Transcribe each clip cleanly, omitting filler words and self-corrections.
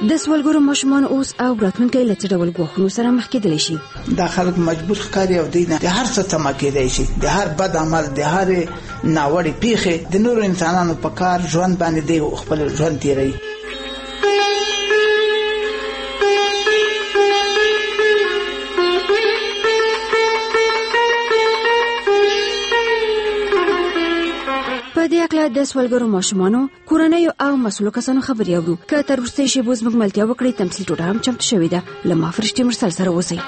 د سوالګرو ماشومان اوس او راتلونکي له څه ډول ګواښونو سره مخ کېدلی شي؟ دا خلک مجبور ښکاري او د هر څه تمه کېدای شي، د هر بد عمل، د هر ناوړې پیښې د نورو انسانانو په کار ژوند باندې دی خپل ژوند تیروي. په دې اړه د سوالګرو ماشومانو، کورنیو او مسؤلو کسانو خبرې اورو. که تر وروستۍ شېبو زموږ ملتیا وکړي، تمثیل ټوټه هم چمتو شوې ده. له ما فرشتي مرسل سره اوسئ.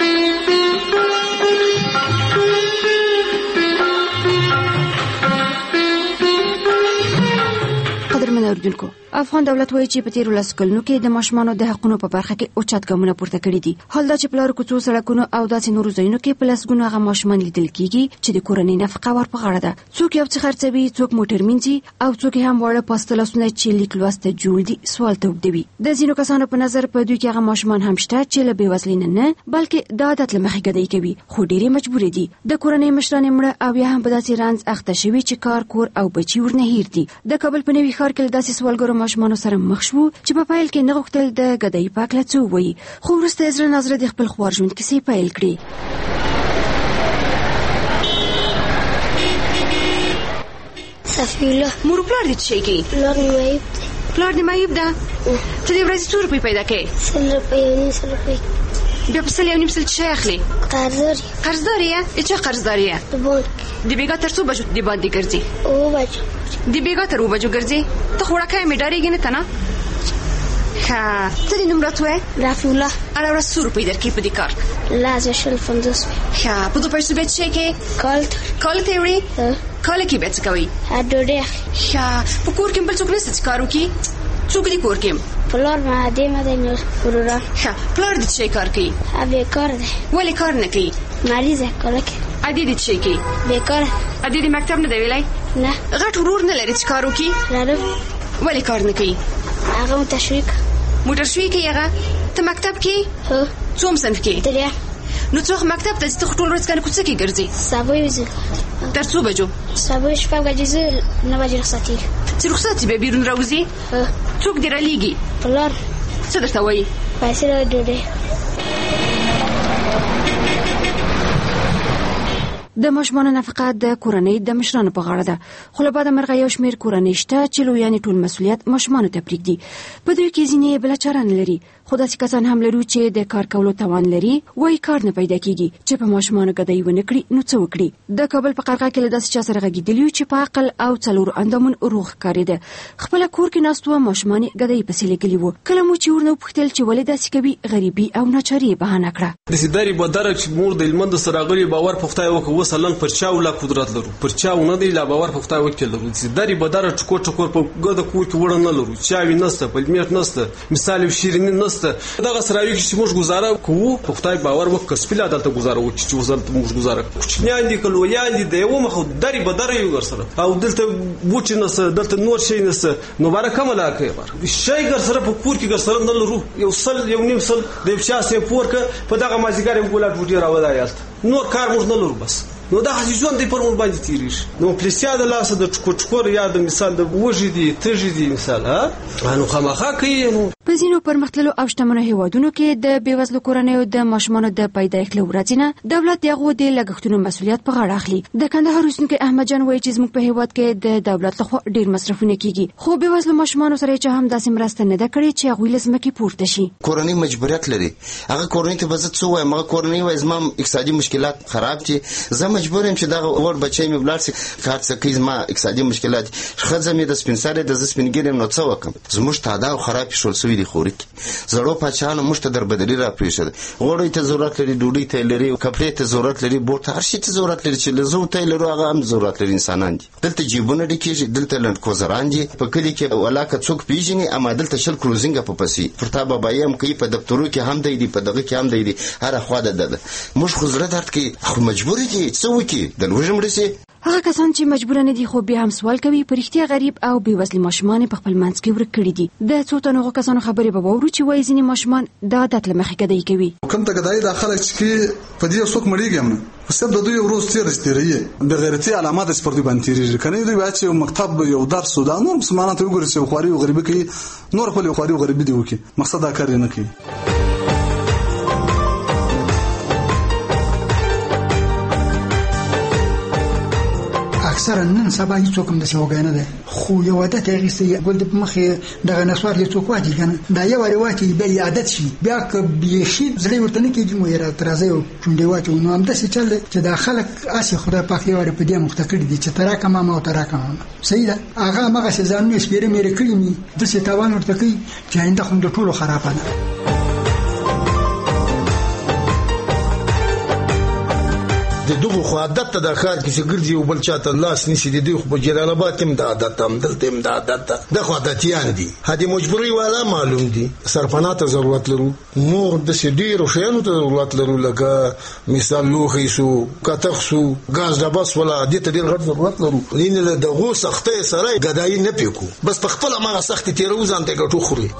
قدرمن اوریدونکو، افغان دولت وایي چې په تیرو لسو کلونو کې د ماشومانو د حقونو په برخه کې اوچت ګامونه پورته کړي دي. حال دا چې په لارو کوڅو، سړکونو او داسې نورو ځایونو کې په لسګونو هغه ماشومان لیدل کېږي چې د کورنۍ نفقه ور په غاړه ده. څوک یو څه خرڅوي، څوک موټر مینځي او څوک هم واړه پاسته لاسونه چې لیک لوست ته جوړ دي سوال ته اوږدوي. د ځینو کسانو په نظر په دوی کې هغه ماشومان هم شته چې له بېوزلۍ نه بلکې د عادت له مخې ګدایي کوي، خو ډېرې مجبورې دي. د کورنۍ مشرانې مړه او یا هم په داسې رنځ اخته شوي چې کار، کور او بچي ورنه هیر دي. د کابل په نوي ښار کې له داسې سوالګرو ماشومانو سره مخ شو چې په پیل کې نه غوښتل د ګدایي په هکله څه ووایي، خو وروسته یې زړه نازړه د خپل خوار ژوند کیسې پیل کړې. صفی الله. مور پلار دې څه کوي؟ پلار مې معیوب دی. پلار دې معیوب ده؟ ته دې ورځې څو روپۍ پیدا کوې؟ 100 روپۍ او 900 روپۍ. بیا په 100 او 900 څه اخلي؟ قرضدار. قرضدار یې؟ چا قرضدار یې؟ د بانک. د بیګا تر څو بجو د باندې ګرځي؟ 9 بجو. د بیګا تر 9 بجو ګرځي؟ ته خو وړکه مې ډارېږي نه ته نه؟ ښه، ته دې نوم راته وایې؟ رفیع الله. هره ورځ څو روپۍ درکوي په دې کار؟ لازم 50. ښه، په دو پیسو بیا څه کوې؟ کال ته یې وړې؟ کال کې بیا څه کوئ؟ ډوډۍ اخلي. ښه، په کور کې بل څوک نشته چې کار وکړي؟ څوک دې کور کې؟ پلار مې دی نو وروران. ښه، پلار دې څه کار کوي؟ بیکار دی. ولې کار نه کوي؟ مریض دی، کار کوي. ادې دې څه کوي؟ بیکار. ادې دې مکتب نه دی ویلی؟ نه. غټ ورور نه لري چې کار وکړي؟ لرم. ولې کار نه کوي؟ هغه متشویق. موټر شوي کوي هغه؟ ته مکتب کې؟ هو. څوم صنف کې؟ 3. نو څوک مکتب ته ځي؟ ته ټول ورځ کنه کوڅه کې ګرځې؟ سبا وځي. تر څو بجو؟ سبا شپږ بجې زه 9 بجې رخصتي. چې رخصت به بیرون راوځي؟ څوک دې رالیږي؟ پلار. څه درته وایي؟ پیسې را ډوډۍ. د ماشومانو نفقه د کورنۍ د مشرانو په غاړه ده، خو له بعده مرغه یو شمېر کورنۍ شته چې لویانې ټول مسؤلیت ماشومانو ته پرېږدي. په دوی کې ځینې بله چاره نه لري، خو داسې کسان هم لرو چې د کار کولو توان لري، وایي کار نه پیدا کېږي. چې په ماشومانو ګدایي ونه کړي نو څه وکړي؟ د کابل په قرغه کې له داسې چا سره غږېدلي یو چې په عقل او 4 اندامون روغ ښکارېده. خپله کور کې ناست وه، ماشومان یې ګدایي پسې لېږلي وو. کله مو چې ورنه وپوښتل چې ولې داسې کوي، غریبي او ناچاري یې بهانه کړه. داسې داري بدره چې مور د هلمند سره راغلي باور په خدای وکړو، اوس هلن پر چا ولا قدرت لرو، پر چا ونه دی لا باور په خدای وکړو لرو. داسې داري بدره ټکور ټکور په ګده کور کې وړه نه لرو، چاوي نسته، پلمېټ نسته، مثال شیریني نسته. دغه سره راوي چې موږ گزاره کوو په خدای باور وکړو، سپیلا دلته گزاره وکړو چې وزلته موږ گزاره کوچنیان دي کلو یان دي دیو مخ داري بدره یو ګرسره او دلته بوټ نسته، دلته نور شي نسته، نو بار کومه لا کوي بار شي ګرسره په کور کې ګرسره نه لرو. یو سل یو نیم سل د چاسه پورکه په دغه مازیګر یو ګولات وټی راوځایاست، نور کار موږ نه لرو. بس نو دا ژوند دی پر مون باندې تیریږي. نو پلیسیا د لاسه د ټکور یا د مثال د وژې دي ترژې دي مثال نو خامخا کوي. نو په ځینو پرمختللو او شتمنو هیوادونو کې د بېوزلو کورنیو د ماشومانو د پیدایښت له ورځې نه دولت د هغو د لګښتونو مسؤلیت په غاړه اخلي. د کندهار اوسېدونکی احمد جان وایي چې زموږ په هیواد کې د دولت لخوا ډېر مصرفونه کیږي، خو بېوزلو ماشومانو سره چې هم داسې مرسته نه ده کړې چې هغوی له ځمکې پورته شي. کورنۍ مجبوریت لري، هغه کورنۍ ته به زه څه وایم؟ هغه کورنۍ وایي زما اقتصادي مشکلات خراب دي، زه مجبور یم چې دغه ور بچی مې ولاړ شي کار څه کوي، زما اقتصادي مشکلات، ښځه مې د سپین سرې د زه سپین ګیرم، نو څه وکړم؟ زموږ تاده او خراب شول سوي دي خوري زړو پاچانو موږ ته دربدري را پرېښوده. غوړی ته ضرورت لري، ډوډۍ ته لري، کپړې ته ضرورت لري، بوټ ته هر شي ته ضرورت لري چې لزو ته لرو هغه هم ضرورت لري. انسانان دي دلته جیبونه ډکېږي، دلته لنډکوزران دي، په کلي کې ولاکه څوک پیژني، اما دلته شل کروزینګه په پسې فرتا بابایي هم کوي، په دفترو کې هم دی، په دغه کې هم دی، هر خوا ده. موږ خو زړه درد کوي، خو مجبور دي څه وکړي؟ د لوږې مړه شي. هغه کسان چې مجبور نه دي خو بیا هم سوال کوي، په رښتیا غریب او بېوزلي ماشومان په خپل منځ کې ورک کړي دي. د څو تنو کسانو خبرې به واورو چې وایي ځینې ماشومان د عادت له مخې ګدایي کوي. کوم ته ګدایي د خلک چې په دې څوک مړیږي هم صرف د دوی ورځ تیرې د غیرتي علامات پر دوی باندې تیرې کنه دوی باید چې مکتب یو درس سودان نور مسلمانانو ته وګوري چې خواري او غریبي کوي نور په خواري او غریبي دی وکي مقصد دا کار نه کوي. اکثرا نن سبا هیڅوک هم د سوګا نه ده خو یو عادت یې غیسي ګل د مخې دغه نسوار یې څوک واټي کنه دا یو روایت به عادت شي بیا ک به شي زړه ورته نه کېږي مو یې ترازه او چونډې واچو نو هم د څه چل چې دا خلک اسي خدای پاک یې ور په دې مختکړ دي چې تراکه ما او تراکه صحیح ده هغه مغه ځان مې سپیره مې کړی می د څه تاوان ورته کوي چې انده خو د ټولو خرابه ده. د دغه خو عادت ته د ښار کې چې ګرځي او بل چاته لاس نیسي د دوی خو په جلال آباد کې هم د عادت هم دلته هم د عادت ده د خو عادتیان دي هدي مجبوري والا معلوم دي سرپناه ته ضرورت لرو نور داسې ډېرو شیانو ته ضرورت لرو لکه مثال لوښی سو کتغ سو ګاز ډبس ولا دې ته ډېر غټ ضرورت لرو لینه د دغو سختۍ سره ګدایي نه پیکو بس په خپله هماغه سختې تېرو ځان ته ګټو خوري.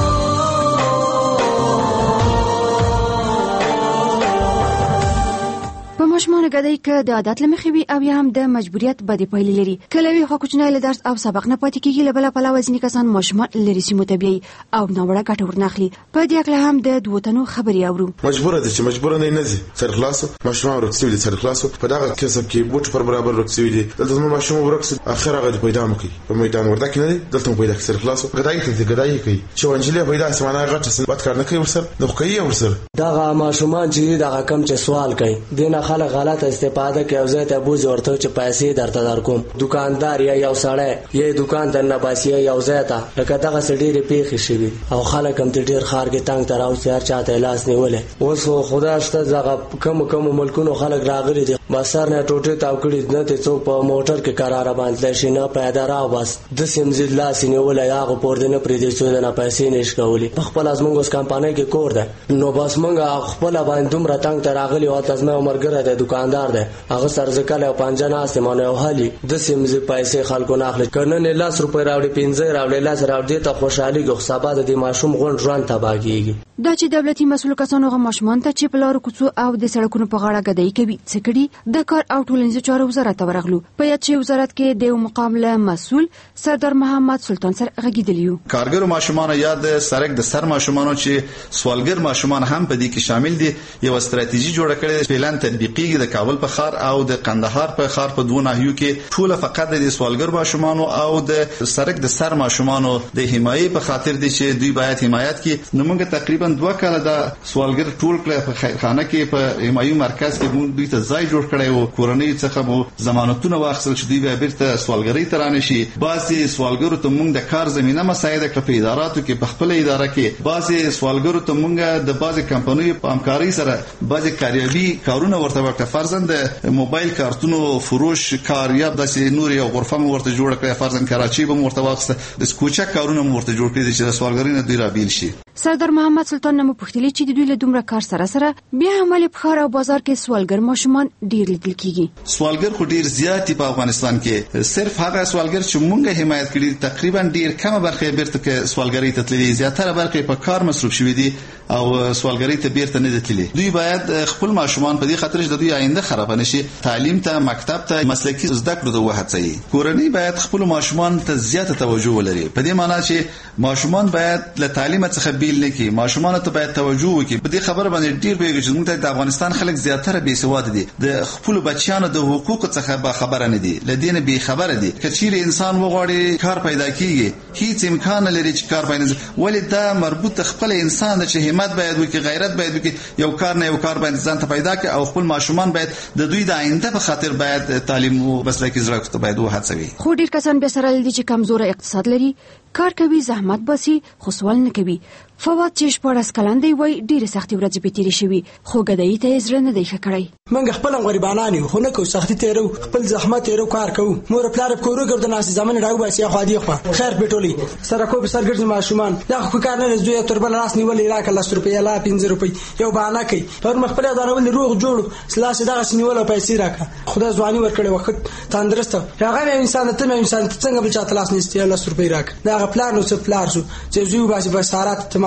ماشومان ګډای ک د عادت لمخې وي او یا هم د مجبوریت بدی پایلې لري کله وی خو کوچنی له درس او سبق نه پاتې کیږي له بل په لوازنی کسان ماشومان لري سیمو طبيعي او نوړه ګټه ورناخلي په دې اکله هم د دوتنو خبري اورو مجبور دي چې مجبور نه نزي سر خلاصو ماشومان ورکسي دي سر خلاصو په دغه کسب کې بوت پر برابر ورکسي دي دلته ماشومان ورکسي اخر هغه پیدا مکي په میدان ورده کې نه دي دلته پیدا سر خلاصو ګډای ته ګډای کوي چې ونجلې پیدا سمانه غټه سنبات کار نه کوي ورسره د کوي ورسره دغه ماشومان چې دغه کم چې سوال کوي دینه خلک غلط استفاده کوي او زه ته بوز ورته چې پیسې درته درکوم دکاندار یا یو سړی یا دکان ته نه باسي یو ځای ته لکه دغه سړي پیخي شي او خلک هم ډیر خار کې تنگ تر او سر چاته لاس نیولې اوس خدا شته دغه کم ملکونو خلک راغلي دي بسر نه ټوټه تاو کړي نه ته څوک په موټر کې قرار باندې شي نه پیدا راو بس د سیمزید لاس نیولې هغه پور دې نه پرې دې څو نه پیسې نشکولي په خپل ازمنګ اوس کمپانۍ کې کور ده نو بس مونږ خپل باندې دومره تنگ تر راغلي او تاسو مې عمرګره ده دکاندار ده هغه سرزکل او پنځه اسمانه او حالي د سیمزې پیسې خلکو نه اخلي کنه نه لاس روپې راوړي 15 راوړي لاس راوړي ته خوشحالي غو سبا د ماشوم غون ژوند تباهيږي دا چې دولتي مسؤل کسانو غو ماشومان ته چې په لارو کوڅو او د سړکونو په غاړه ګډای کوي څه کړي د کار او ټولنیزو چارو وزارت ورغلو په یاد چې وزارت کې د مقابله مسؤل سردار محمد سلطان سر غږیدلیو کارګر ماشومان یا د سرک د سر ماشومان چې سوالګر ماشومان هم په دې کې شامل دي یو استراتیژي جوړه کړې پلان تطبیقي د کابل په خار او د قندهار په خار په دوه ناحیو کې ټول فقط د سوالګر ماشومان او د سرک د سر ماشومان د حمایت په خاطر دي چې دوی باید حمایت کې نو موږ تقریبا 2 کاله د سوالګر ټول کله په خیرخانه کې په حمایت مرکز کې موږ دوی ته ځای جوړ کړی او کورنۍ څخه مو ضمانتونه واخیستل چې دوی به بیرته سوالګری ترانه شي بعضي سوالګرو ته موږ د کار زمينه مساعده کړې په اداراتو کې په خپل اداره کې بعضي سوالګرو ته موږ د بعضي کمپنیو په همکاري سره بعضي کاریابي کارونه ورته ورکړه فرضاً د موبایل کارتونو فروش کار یا د نور یو غرفه مو ورته جوړ کړه فرضاً کراچي به ورته واخسته د سکوچا کارونه مو ورته جوړ کړی چې سوالګرینه دوی را بیل شي سردار محمد سلطان نمو پختلی چې د دوی له دومره کار سره بیا هم ولې په ښار او بازار کې سوالګر ماشومان ډیر لیدل کیږي سوالګر خو ډیر زیات په افغانستان کې صرف هغه سوالګر چې مونږه حمایت کړي تقریبا ډیر کم برخه بیرته کې سوالګری ته تللي زیاتره برخه په کار مصروف شوي دي او سوالګری ته بیرته نه تللي دوی باید خپل ماشومان په دې خاطر چې د دوی آینده خراب نشي تعلیم ته مکتب ته مسلکي زده کړو د وهڅي کورنۍ باید خپل ماشومان ته زیاته توجه ولري په دې معنی چې ماشومان باید له تعلیم څخه بیل نه کی ماشومان ته باید توجه وکړي په دې خبره باندې ډیر پیږي چې موږ د افغانستان خلک زیاتره بې سواد دي د خپل بچیانو د حقوق څخه به خبره نه دي لدین به خبره دي کچیر انسان وغواړي کار پیدا کیږي هیڅ امکان لري چې کار پیدا ولې دا مربوط خپل انسان چې همت باید وکړي غیرت باید وکړي یو کار نه یو کار باید ځان ته پیدا کړي او خپل ماشومان باید د دوی د آینده په خاطر باید تعلیم او مسلکي زړه ته باید وهڅوي خو ډیر کسان به سره لدی چې کمزور اقتصاد لري کار کوي زحمت باسي خو سوال نه کوي فواد چې شپږ کلندې وای ډیره سختي ورځې به تیرې شوي خو ګدای ته زړه نه دی ښکړی منګ خپل غریبانان یو خو نه کو سختي تیرو خپل زحمت تیرو کار کوو مور پلار کورو ګرځي ناس زمانه راو باسي خو دی خو خیر پټولي سره کو به سرګرځي ماشومان دا خو کار نه زوی تر بل راس نیولې راکه 10 روپیا لا 15 روپیا یو بهانه کوي پر مخبل ادارول روغ جوړ سلاس دا سنیول پیسې راکه خدای ځواني ورکړي وخت تندرست هغه انسان ته څنګه بل چا تلاس نيستي 10 روپیا راکه دا پلان نو څه پلان شو چې زوی باسي بسارات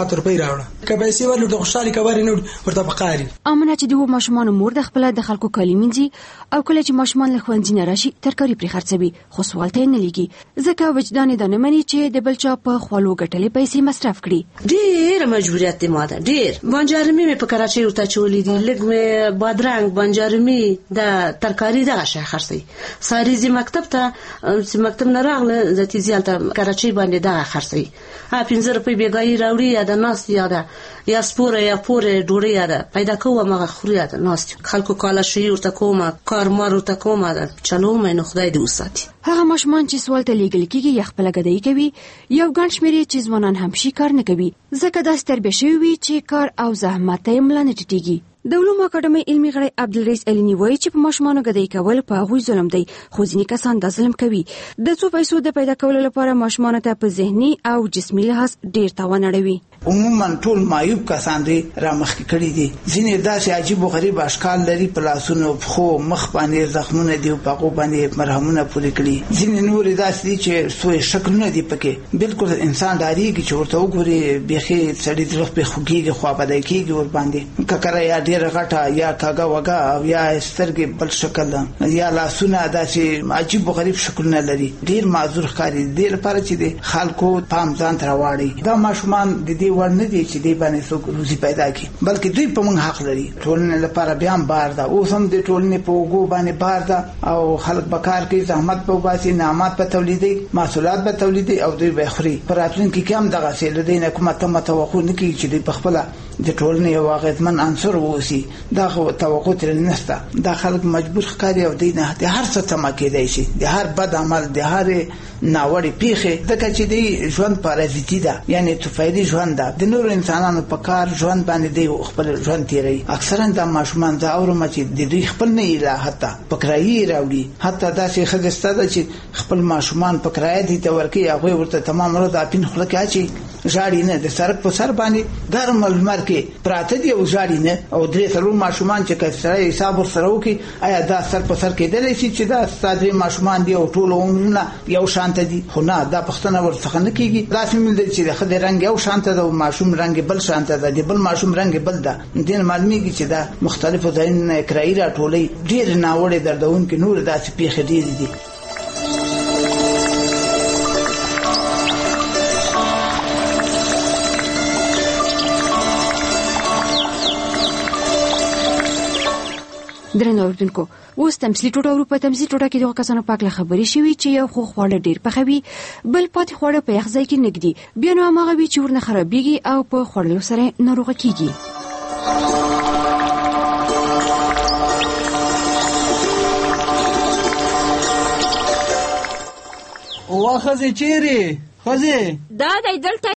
ماته روپۍ راوړه که پیسې ورلو د خوشحالي خبرې نه وړي ورته پکاري. امنه چې د ماشومانو مور د خپل د خلکو کالي مینځي او کله چې ماشومان له ښوونځي نه راشي ترکاري پرې خرڅوي خو سوال ته نه لګي ځکه وجدان یې د نه مني چې د بل چا په خوړو ګټلې پیسې مصرف کړي. ډېر مجبوریت دی ماده ډېر. بانجارمي مې په کراچۍ ورته چولې دي لږ مې بادرنګ بانجارمي د ترکاري دغه شی خرڅوي. ساریزي مکتب ته چې مکتب نه راغله زه تیزي هلته کراچۍ باندې دغه خرڅوي 15 روپۍ بېګایي راوړي یا د ناست یا د یا سپوره یا پورې ډوډۍ یا د پیدا کوم هغه خوري یا د ناست خلکو کاله شي ورته کومه کارمار ورته کومه چلوم نو خدای دې وساتي. هغه ماشومان چې سوال ته لیږل کېږي یا خپله ګدایي کوي یو ګڼ شمېر چې ځوانان هم شي کار نه کوي ځکه داسې تربیه شوي وي چې کار او زحمت ته یې ملا نه ټیټېږي. د علومو اکاډمۍ علمي غړی عبدالرئیس علیني وایي چې په ماشومانو ګدایي کول په هغوی ظلم دی خو ځینې کسان دا ظلم کوي. د څو پیسو د پیدا کولو لپاره ماشومانو ته په ذهني او جسمي لحاظ ډېر تاوان اړوي. عموما ټول معیوب کسان دي را مخکې کړي دي. ځینې داسې عجیب او غریب اشکال لري په لاسونو پښو مخ باندې زخمونه دي او په هغو باندې مرهمونه پورې کړي. ځینې نور داسې دي چې سوی شکلونه دي پکې بالکل انسان ډارېږي چې ورته وګوري بیخي سړي زړه پرې خوږېږي خوابدی کېږي ورباندې ککره یا ډېره غټه یا کاږه وږه او یا سترګې بل شکل یا لاسونه داسې عجیب او غریب شکلونه لري. ډېر معذور ښکاري. د دې لپاره چې د خلکو پام ځان ته راواړي. دا ماشومان د دې ور نه دي چې دې باندې څوک روزي پیدا کړي بلکې دوی په موږ حق لري. ټولنې لپاره بیا هم بار ده. اوس هم د ټولنې په اوږو باندې بار ده او خلک به کار کوي زحمت به وباسي نعمات به تولیدوي محصولات به تولیدوي او دوی به خوري. په راتلونکي کې هم دغسې له دوی نه کومه تمه توقع نه کېږي چې دوی په خپله د ټولنې یو اغېزمن عنصر واوسي. دا توقع ترې نشته. دا خلک مجبور ښکاري او دوی نه د هر څه تمه کېدی شي د هر بد عمل د هرې ناوړې پیښې ځکه چې دوی ژوند پارازیتي ده یعنې طفیلي ژوند ده. د نورو انسانانو په کار ژوند باندې دوی خپل ژوند تېروي. اکثرا دا ماشومان زه اورم چې د دوی خپل نه یې لا حتی په کرایې یې راوړي. حتی داسې ښځه شته ده چې خپل ماشومان په کرایه دي ته ورکوي هغوی ورته تمام ورځ اپین خوله کې اچوي ژاړي نه. د سړک په سر باندې ګرم لمر کې پراته دي او ژاړي نه. او 3-4 ماشومان چې که سړی حساب ورسره وکړي آیا دا سر په سر کېدلی شي چې دا ستا 3 ماشومان دي او ټول عمرونه یو شانته دي؟ خو نه دا پوښتنه ورڅخه نه کېږي. داسې مې لیدل چې د ښځې رنګ یو شانته ده او ماشوم رنګ بل شانته ده د بل ماشوم رنګ بل ده. دې نه معلومیږي چې دا مختلفو ځایونو نه کرایي راټولوي. ډېرې ناوړې دردونکې نور داسې پیښې ډېرې دي. درنو اوریدونکو اوس تمثیلي ټوټه اروپا تمثیلي ټوټه کې دغه کسانو پاک له خبرې شوي چې یو خو خواړه ډېر پخوي بل پاتې خواړه په یخ ځای کې نږدي بیا نو هماغه وي چې ورنه خرابېږي او په خوړلو سره ناروغه کېږي. وا ښځې چیرې ښځې دا دی دلته